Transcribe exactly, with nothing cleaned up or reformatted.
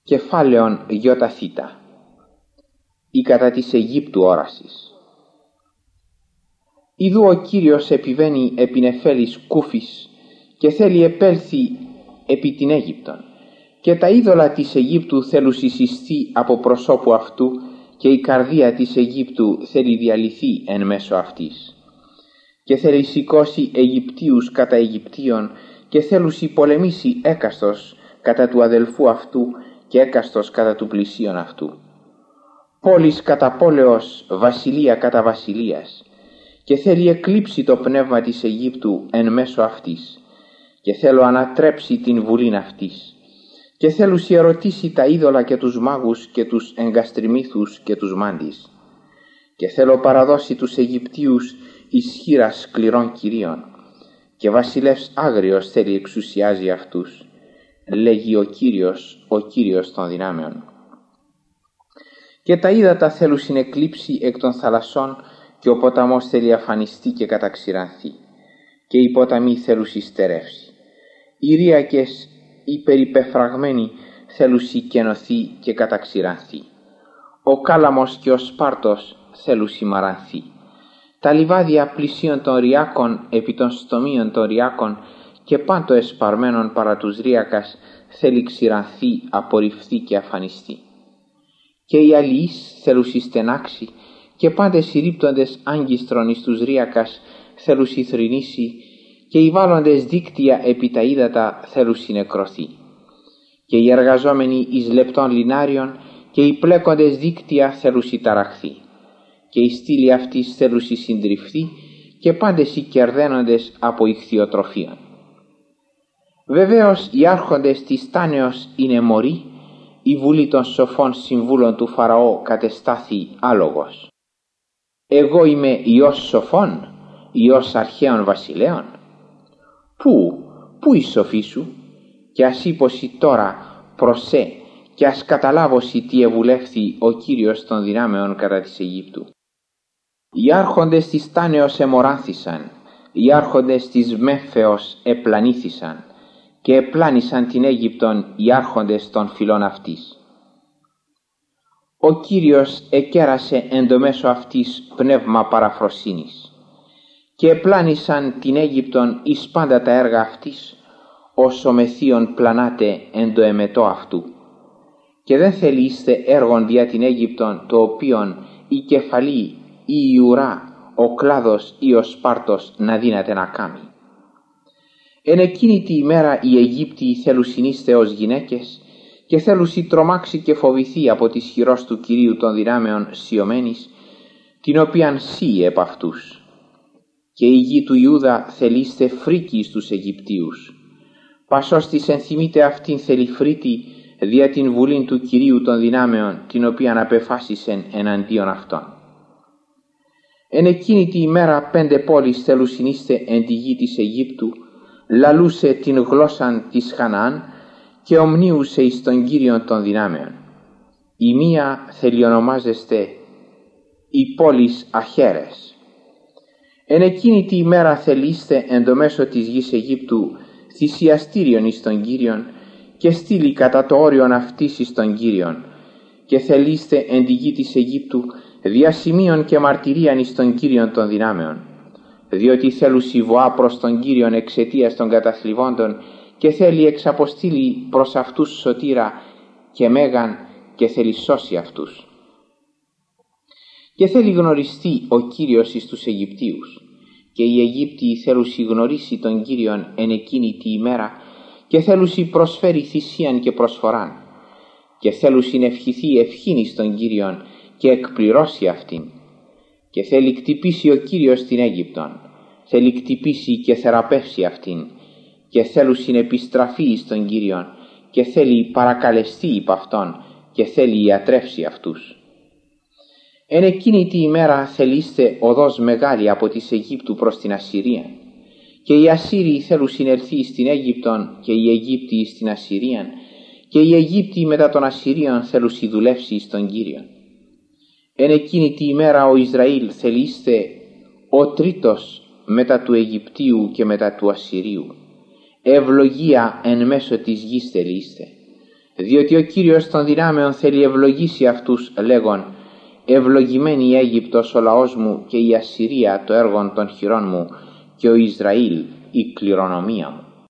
Κεφάλαιον γιοταθήτα. Η κατά της Αιγύπτου όρασης. Ιδού ο Κύριος επιβαίνει επί νεφέλης Κούφης και θέλει επέλθει επί την Αίγυπτον, και τα είδωλα της Αιγύπτου θέλουν συσιστεί από προσώπου αυτού, και η καρδία της Αιγύπτου θέλει διαλυθεί εν μέσω αυτής. Και θέλει σηκώσει Αιγυπτίους κατά Αιγυπτίων, και θέλουσι πολεμήσει έκαστος κατά του αδελφού αυτού και έκαστος κατά του πλησίον αυτού. Πόλης κατά πόλεως, βασιλεία κατά βασιλείας, και θέλει εκλείψει το πνεύμα της Αιγύπτου εν μέσω αυτής, και θέλω ανατρέψει την βουλήν αυτής, και θέλουσι ερωτήσει τα είδωλα και τους μάγους και τους εγκαστριμήθους και τους μάντις, και θέλω παραδώσει τους Αιγυπτίους ισχύρας σκληρών κυρίων, και βασιλεύς άγριος θέλει εξουσιάζει αυτούς, λέγει ο Κύριος, ο Κύριος των δυνάμεων. Και τα ύδατα θέλουν συνεκλείψει εκ των θαλασσών, και ο ποταμός θέλει αφανιστεί και καταξηρανθεί, και οι ποταμοί θέλουν συστερεύσει. Οι ρύακες, οι περιπεφραγμένοι, θέλουν σηκενωθεί και καταξηρανθεί. Ο κάλαμος και ο σπάρτος θέλουν σημαρανθεί. Τα λιβάδια πλησίων των ριάκων επί των στομίων των ριάκων, και πάντο εσπαρμένων παρά τους ρύακας θέλει ξηρανθεί, απορριφθεί και αφανιστεί. Και οι αλληλείς θέλουν συστενάξει, και πάντες συρρίπτοντες άγκιστρον εις τους ρύακας θέλουν συθρηνήσει, και οι βάλλοντες δίκτυα επί τα ύδατα θέλουν συνεκρωθεί. Και οι εργαζόμενοι εις λεπτών λινάριων και οι πλέκοντες δίκτυα θέλουν συνταραχθεί. Και οι στήλοι αυτής θέλουν συντριφθεί, και πάντες οι κερδένοντες από ηχθειοτροφίων. Βεβαίως οι άρχοντες της τάνεως είναι μωροί, η βουλή των σοφών συμβούλων του Φαραώ κατεστάθη άλογος. Εγώ είμαι Υιός σοφών, Υιός αρχαίων βασιλέων. Πού, πού η σοφή σου, και ας είπωσι τώρα προσέ, και ας καταλάβωσι τι ευουλεύθη ο Κύριος των δυνάμεων κατά της Αιγύπτου. Οι άρχοντες της τάνεως εμοράνθησαν, οι άρχοντες της Μέμφεως επλανήθησαν, και επλάνησαν την Αίγυπτον οι άρχοντες των φυλών αυτής. Ο Κύριος εκέρασε εν το μέσο αυτής πνεύμα παραφροσύνης, και επλάνησαν την Αίγυπτον εις πάντα τα έργα αυτής, όσο μεθύον πλανάται εν το εμετό αυτού. Και δεν θελείστε έργον δια την Αίγυπτον, το οποίον η κεφαλή ή η ουρά, ο κλάδος ή ο σπάρτος να δύναται να κάμει. Εν εκείνη τη ημέρα οι Αιγύπτιοι θέλουν συνείστε ως γυναίκες, και θέλουν τρομάξει και φοβηθεί από της χειρός του Κυρίου των δυνάμεων σιωμένης, την οποίαν σύ επ' αυτούς. Και η γη του Ιούδα θελείστε φρίκη στους Αιγυπτίους. Πασός της ενθυμείται αυτήν θέλει φρήτη δια την βουλήν του Κυρίου των δυνάμεων, την οποίαν απεφάσισεν εναντίον αυτών. Εν εκείνη τη ημέρα πέντε πόλεις θέλουν συνείστε εν τη γη της Αιγύπτου, λαλούσε την γλώσσαν της Χαναάν και ομνίουσε εις τον Κύριον των δυνάμεων. Η μία θέλει ονομάζεστε η πόλης Αχέρες. Εν εκείνη τη ημέρα θελείστε εν το μέσο της γης Αιγύπτου θυσιαστήριον εις τον Κύριον, και στείλει κατά το όριον αυτής εις τον Κύριον, και θελείστε εν τη γη της Αιγύπτου διασημείων και μαρτυρίαν εις τον Κύριον των δυνάμεων, διότι θέλουσι βοά προς τον Κύριον εξαιτίας των καταθλιβόντων, και θέλει εξαποστείλει προς αυτούς σωτήρα και μέγαν, και θέλει σώσει αυτούς. Και θέλει γνωριστεί ο Κύριος εις τους Αιγυπτίους, και οι Αιγύπτιοι θέλουσι γνωρίσει τον Κύριον εν εκείνη τη ημέρα, και θέλουσι προσφέρει θυσίαν και προσφοράν, και θέλουσι ευχηθεί ευχήν εις τον Κύριον και εκπληρώσει αυτήν. Και θέλει κτυπήσει ο Κύριος την Αίγυπτον, θέλει κτυπήσει και θεραπεύσει αυτήν, και θέλουσιν επιστραφεί εις τον Κύριον, και θέλει παρακαλεστεί υπ' αυτόν, και θέλει ιατρεύσει αυτούς. Εν εκείνη τη ημέρα θελείστε οδός μεγάλη από της Αιγύπτου προς την Ασσυρία, και οι Ασσύριοι θέλουν συνελθεί στην Αίγυπτον, και οι Αιγύπτιοι στην Ασσυρίαν, και οι Αιγύπτιοι μετά των Ασσυρίων θέλουν δουλεύσει εις τον Κύριον. Εν εκείνη τη ημέρα ο Ισραήλ θελείστε ο τρίτος μετά του Αιγυπτίου και μετά του Ασσυρίου. Ευλογία εν μέσω της γης θελείστε. Διότι ο Κύριος των δυνάμεων θέλει ευλογήσει αυτούς λέγον: «Ευλογημένη η Αίγυπτος ο λαός μου και η Ασσυρία το έργο των χειρών μου και ο Ισραήλ η κληρονομία μου».